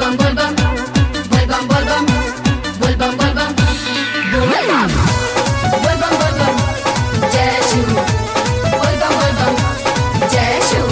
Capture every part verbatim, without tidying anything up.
bum bul bum bul bum bul bum bul bum bul bum bul bum bul bum bul bum jai shiv bul bum bul bum jai shiv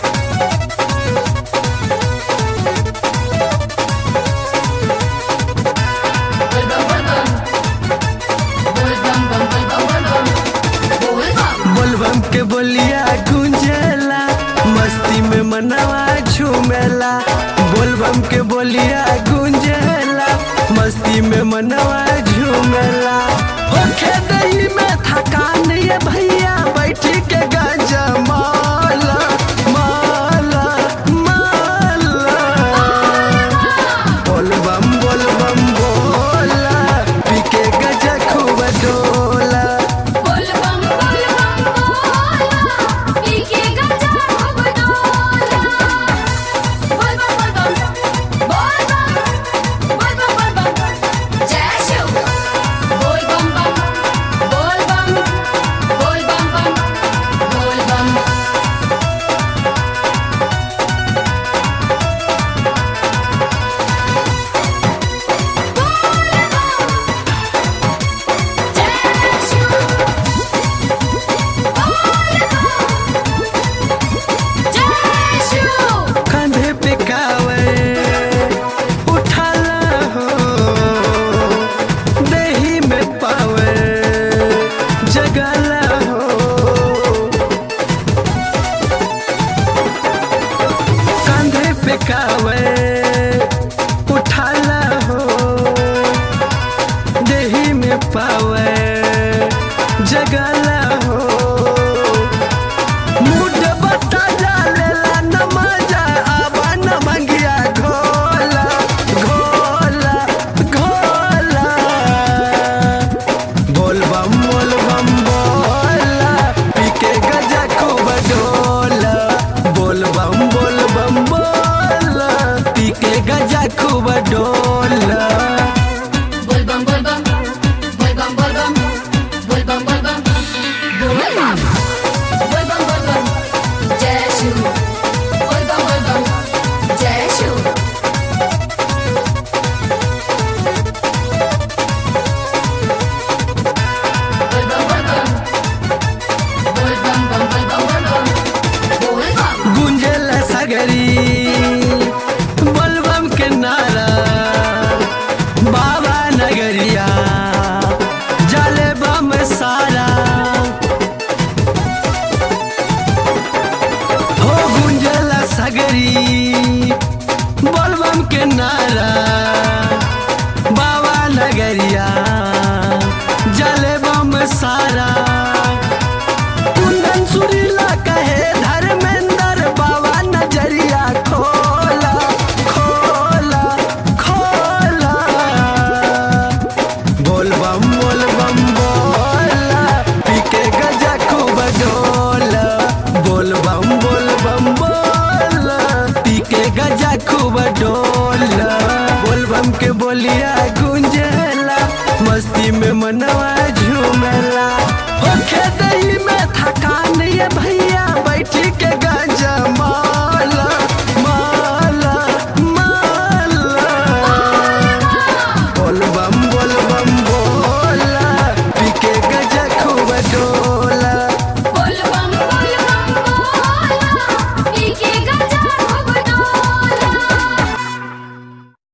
bul bum bul bum bul bum bum bul bum bul bum bul bum बोलबम के बोलिया गुंजेला मस्ती में मनवा झूमेला बोलबम के बोलिया गुंजेला मस्ती में मनवा झूमेला होखे दही में थकान ये भैया बैठी के गांजा माला माला माला बोलबम बोलबम बोला पी के गजा खूब डोला bul bum bul bum bola pike gaja khub dola bul bum bul bum bul bum bul bum bul bum jai shiv bul bum bum bul bum bul bum bum bul bum jai shiv jai shiv कंधे पे कावे उठाला हो दही में पावे जगाला हो कंधे पे कावे उठाला हो दही में पावे जगाला हो मूड बता डालेला न मजा आवा न मंगिया घोला घोला घोला बोल बम बोल बम बोला पी के गजा खूब डोला बोल बम बोल बम बोला पी के गजा खूब डोला